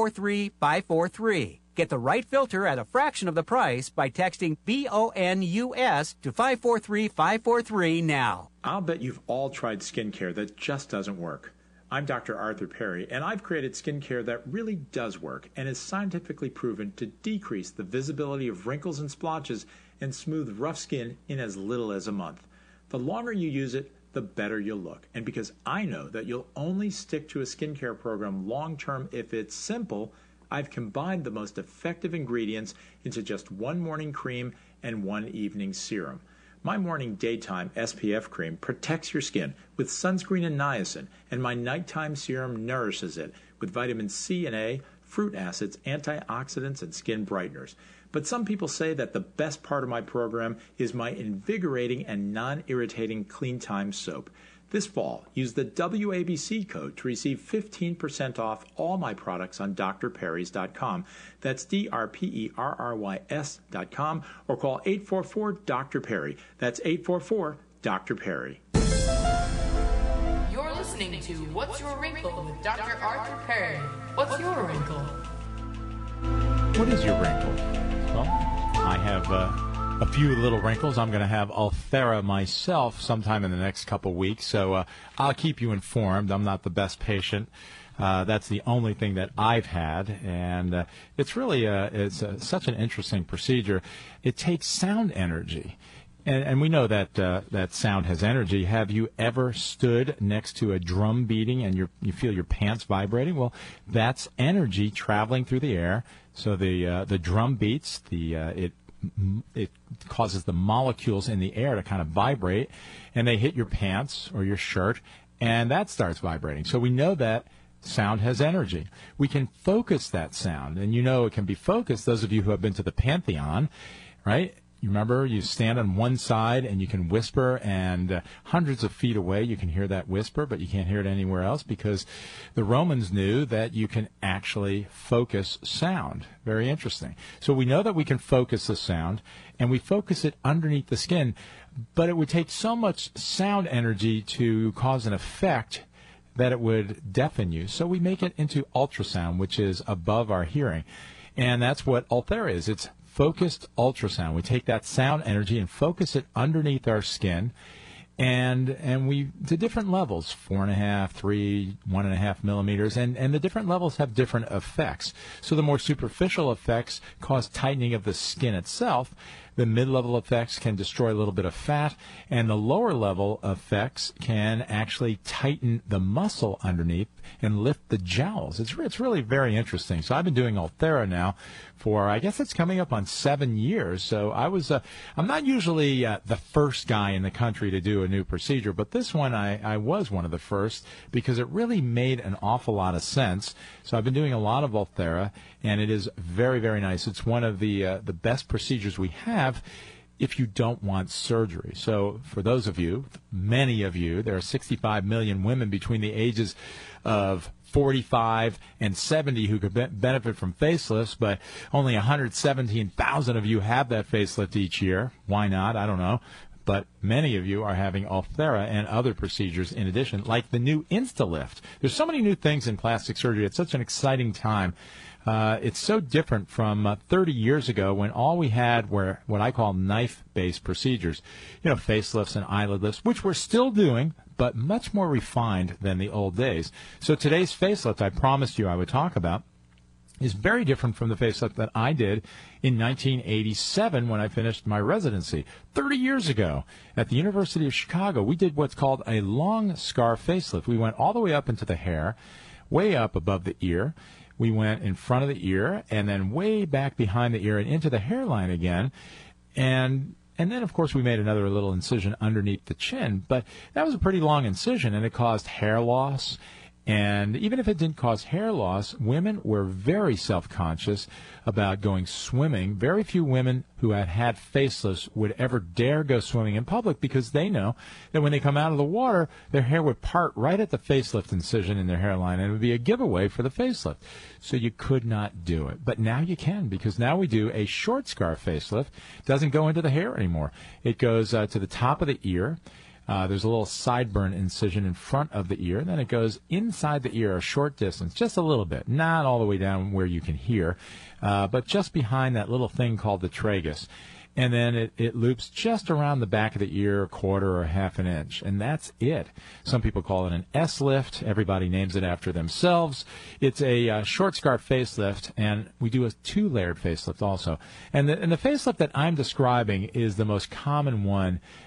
543-543. Get the right filter at a fraction of the price by texting BONUS to 543-543 now. I'll bet you've all tried skincare that just doesn't work. I'm Dr. Arthur Perry, and I've created skincare that really does work and is scientifically proven to decrease the visibility of wrinkles and splotches and smooth rough skin in as little as a month. The longer you use it, the better you'll look. And because I know that you'll only stick to a skincare program long term if it's simple, I've combined the most effective ingredients into just one morning cream and one evening serum. My morning daytime SPF cream protects your skin with sunscreen and niacin, and my nighttime serum nourishes it with vitamin C and A, fruit acids, antioxidants, and skin brighteners. But some people say that the best part of my program is my invigorating and non-irritating Clean Time soap. This fall, use the WABC code to receive 15% off all my products on drperrys.com. That's DRPERRYS.com, or call 844-DR-PERRY. That's 844-DR-PERRY. You're listening to What's Your Wrinkle with Dr. Arthur Perry. What's your wrinkle? What is your wrinkle? Well, I have a few little wrinkles. I'm going to have Ulthera myself sometime in the next couple weeks, so I'll keep you informed. I'm not the best patient. That's the only thing that I've had, and it's really such an interesting procedure. It takes sound energy. And we know that that sound has energy. Have you ever stood next to a drum beating and you feel your pants vibrating? Well, that's energy traveling through the air. So the drum beats. It causes the molecules in the air to kind of vibrate, and they hit your pants or your shirt, and that starts vibrating. So we know that sound has energy. We can focus that sound, and you know it can be focused. Those of you who have been to the Pantheon, right? You remember, you stand on one side and you can whisper, and hundreds of feet away you can hear that whisper, but you can't hear it anywhere else because the Romans knew that you can actually focus sound. Very interesting. So we know that we can focus the sound, and we focus it underneath the skin, but it would take so much sound energy to cause an effect that it would deafen you. So we make it into ultrasound, which is above our hearing. And that's what Ulthera is. It's focused ultrasound. We take that sound energy and focus it underneath our skin, and we to different levels, 4.5, 3, 1.5 millimeters, and the different levels have different effects. So the more superficial effects cause tightening of the skin itself. The mid-level effects can destroy a little bit of fat, and the lower-level effects can actually tighten the muscle underneath and lift the jowls. It's really very interesting. So I've been doing Ulthera now for, I guess it's coming up on 7 years. So I'm not usually the first guy in the country to do a new procedure, but this one I was one of the first because it really made an awful lot of sense. So I've been doing a lot of Ulthera, and it is very, very nice. It's one of the best procedures we have if you don't want surgery. So for those of you, many of you, there are 65 million women between the ages of 45 and 70 who could benefit from facelifts, but only 117,000 of you have that facelift each year. Why not? I don't know. But many of you are having Ulthera and other procedures in addition, like the new Instalift. There's so many new things in plastic surgery. It's such an exciting time. It's so different from 30 years ago when all we had were what I call knife-based procedures, facelifts and eyelid lifts, which we're still doing, but much more refined than the old days. So today's facelift I promised you I would talk about is very different from the facelift that I did in 1987 when I finished my residency. 30 years ago at the University of Chicago, we did what's called a long scar facelift. We went all the way up into the hair, way up above the ear. We went in front of the ear and then way back behind the ear and into the hairline again. And then, of course, we made another little incision underneath the chin. But that was a pretty long incision, and it caused hair loss. And even if it didn't cause hair loss, women were very self-conscious about going swimming. Very few women who had had facelifts would ever dare go swimming in public because they know that when they come out of the water, their hair would part right at the facelift incision in their hairline, and it would be a giveaway for the facelift. So you could not do it. But now you can, because now we do a short scar facelift. It doesn't go into the hair anymore. It goes to the top of the ear. There's a little sideburn incision in front of the ear. Then it goes inside the ear a short distance, just a little bit, not all the way down where you can hear, but just behind that little thing called the tragus. And then it loops just around the back of the ear, a quarter or half an inch, and that's it. Some people call it an S-lift. Everybody names it after themselves. It's a short scar facelift, and we do a 2-layered facelift also. And the facelift that I'm describing is the most common one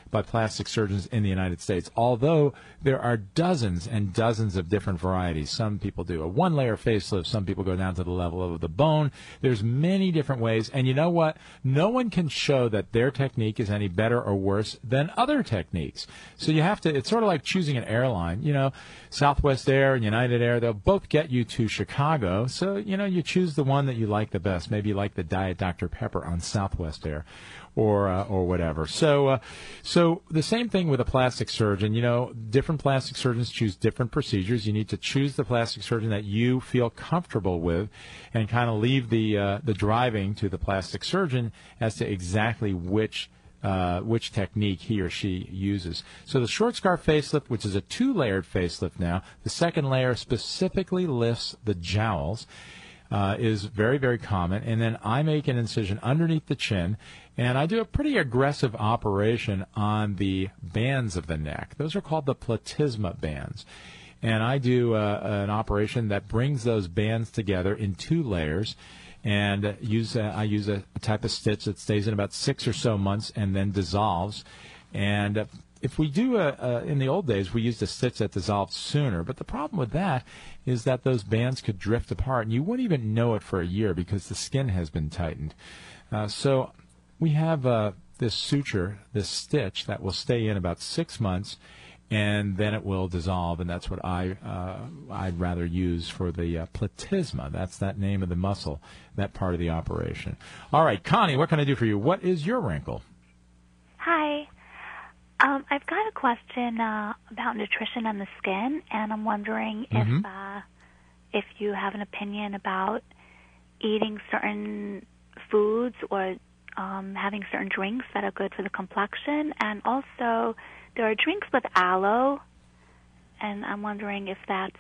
by plastic surgeons in the United States, although there are dozens and dozens of different varieties. Some people do a one-layer facelift. Some people go down to the level of the bone. There's many different ways, and you know what? No one can show that their technique is any better or worse than other techniques. So you have to, it's sort of like choosing an airline. You know, Southwest Air and United Air, they'll both get you to Chicago. So, you know, you choose the one that you like the best. Maybe you like the Diet Dr. Pepper on Southwest Air or whatever. So the same thing with a plastic surgeon. You know, different plastic surgeons choose different procedures. You need to choose the plastic surgeon that you feel comfortable with and kind of leave the driving to the plastic surgeon as to exactly which technique he or she uses. So the short scarf facelift, which is a 2-layered facelift now, the second layer specifically lifts the jowls, is very, very common. And then I make an incision underneath the chin, and I do a pretty aggressive operation on the bands of the neck. Those are called the platysma bands. And I do an operation that brings those bands together in 2 layers. And I use a type of stitch that stays in about 6 or so months and then dissolves. And if we do in the old days, we used a stitch that dissolved sooner. But the problem with that is that those bands could drift apart, and you wouldn't even know it for a year because the skin has been tightened. So we have this suture, this stitch that will stay in about 6 months, and then it will dissolve, and that's what I'd rather use for the platysma. That's that name of the muscle, that part of the operation. All right, Connie, what can I do for you? What is your wrinkle? Hi. I've got a question about nutrition and the skin, and I'm wondering if you have an opinion about eating certain foods or having certain drinks that are good for the complexion. And also, there are drinks with aloe, and I'm wondering if that's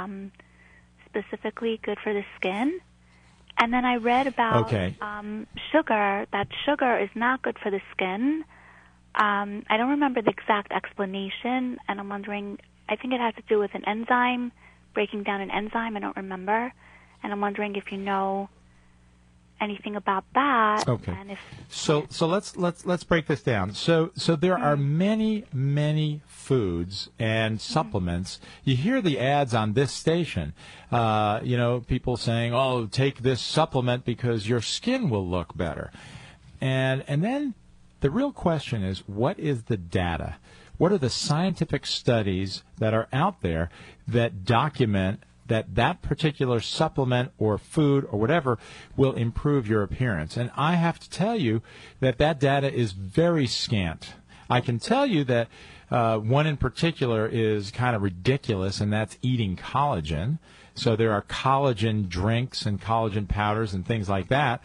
specifically good for the skin. And then I read about sugar, that sugar is not good for the skin. I don't remember the exact explanation, and I'm wondering, I think it has to do with an enzyme, breaking down an enzyme, I don't remember. And I'm wondering if you know anything about that. Okay. And if, so let's break this down. So there are many foods and supplements. You hear the ads on this station. You know, people saying, "Oh, take this supplement because your skin will look better." And then the real question is, what is the data? What are the scientific studies that are out there that document that particular supplement or food or whatever will improve your appearance? And I have to tell you that data is very scant. I can tell you that one in particular is kind of ridiculous, and that's eating collagen. So there are collagen drinks and collagen powders and things like that.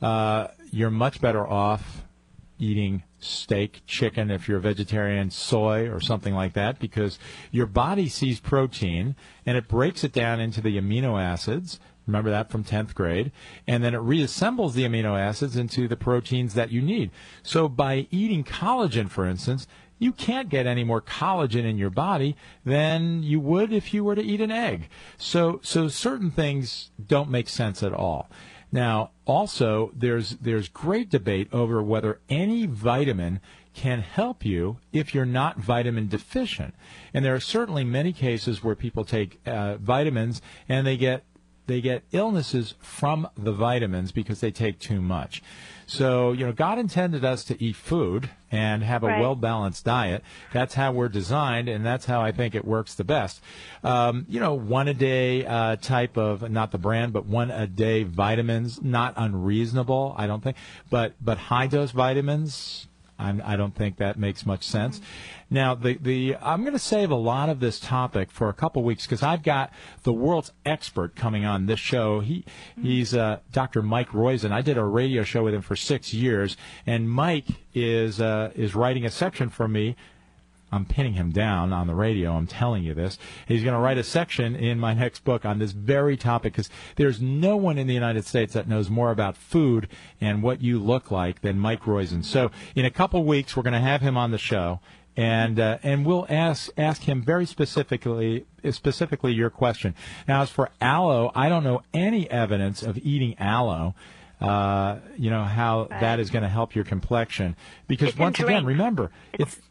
You're much better off eating steak, chicken, if you're a vegetarian, soy or something like that, because your body sees protein and it breaks it down into the amino acids. Remember that from 10th grade. And then it reassembles the amino acids into the proteins that you need. So by eating collagen, for instance, you can't get any more collagen in your body than you would if you were to eat an egg. So certain things don't make sense at all. Now, also, there's great debate over whether any vitamin can help you if you're not vitamin deficient. And there are certainly many cases where people take vitamins and they get illnesses from the vitamins because they take too much. So, you know, God intended us to eat food and have a well-balanced diet. That's how we're designed, and that's how I think it works the best. You know, one-a-day type of, not the brand, but one-a-day vitamins, not unreasonable, I don't think. But high-dose vitamins, I don't think that makes much sense. Now, I'm going to save a lot of this topic for a couple weeks because I've got the world's expert coming on this show. He's Dr. Mike Roizen. I did a radio show with him for 6 years, and Mike is writing a section for me. I'm pinning him down on the radio. I'm telling you this. He's going to write a section in my next book on this very topic because there's no one in the United States that knows more about food and what you look like than Mike Roizen. So in a couple weeks, we're going to have him on the show, and we'll ask him very specifically your question. Now, as for aloe, I don't know any evidence of eating aloe. You know, how that is going to help your complexion. Because once again, remember,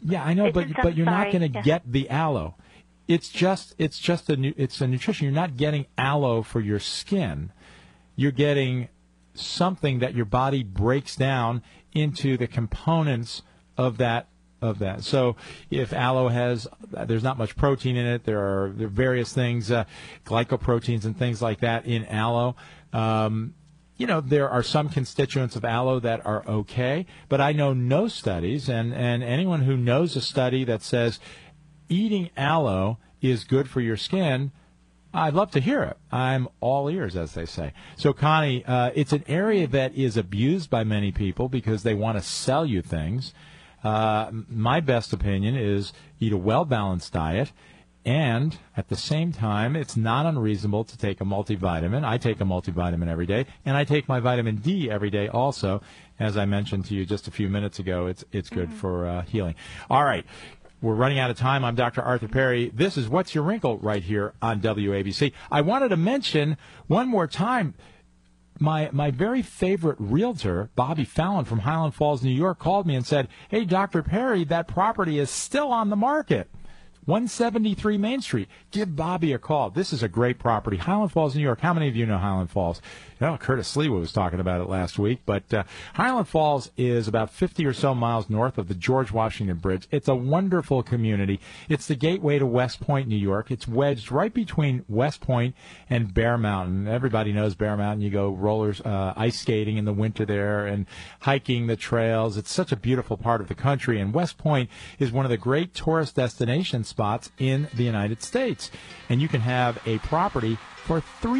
Yeah, I know, but you're not going to get the aloe. It's a nutrition. You're not getting aloe for your skin. You're getting something that your body breaks down into the components of that. So if aloe there's not much protein in it. There are various things, glycoproteins and things like that in aloe. There are some constituents of aloe that are okay, but I know no studies, and anyone who knows a study that says eating aloe is good for your skin, I'd love to hear it. I'm all ears, as they say. So, Connie, it's an area that is abused by many people because they want to sell you things. My best opinion is eat a well-balanced diet, and at the same time, it's not unreasonable to take a multivitamin. I take a multivitamin every day, and I take my vitamin D every day also. As I mentioned to you just a few minutes ago, it's good for healing. All right. We're running out of time. I'm Dr. Arthur Perry. This is What's Your Wrinkle right here on WABC. I wanted to mention one more time, my very favorite realtor, Bobby Fallon from Highland Falls, New York, called me and said, "Hey, Dr. Perry, that property is still on the market. 173 Main Street. Give Bobby a call. This is a great property. Highland Falls, New York. How many of you know Highland Falls? Curtis Lewa was talking about it last week, but Highland Falls is about 50 or so miles north of the George Washington Bridge. It's a wonderful community. It's the gateway to West Point, New York. It's wedged right between West Point and Bear Mountain. Everybody knows Bear Mountain. You go ice skating in the winter there and hiking the trails. It's such a beautiful part of the country, and West Point is one of the great tourist destination spots in the United States. And you can have a property for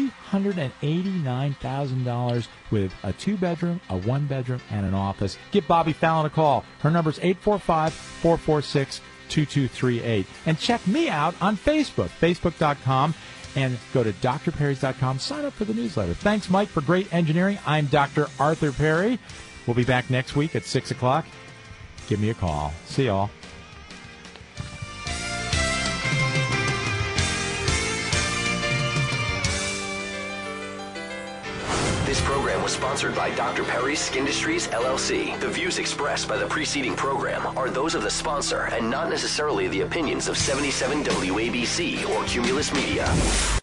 $389,000 with a 2-bedroom, a 1-bedroom, and an office. Give Bobby Fallon a call. Her number is 845-446-2238. And check me out on Facebook, facebook.com, and go to drperrys.com. Sign up for the newsletter. Thanks, Mike, for great engineering. I'm Dr. Arthur Perry. We'll be back next week at 6 o'clock. Give me a call. See y'all. This program was sponsored by Dr. Perry's Skin Industries, LLC. The views expressed by the preceding program are those of the sponsor and not necessarily the opinions of 77 WABC or Cumulus Media.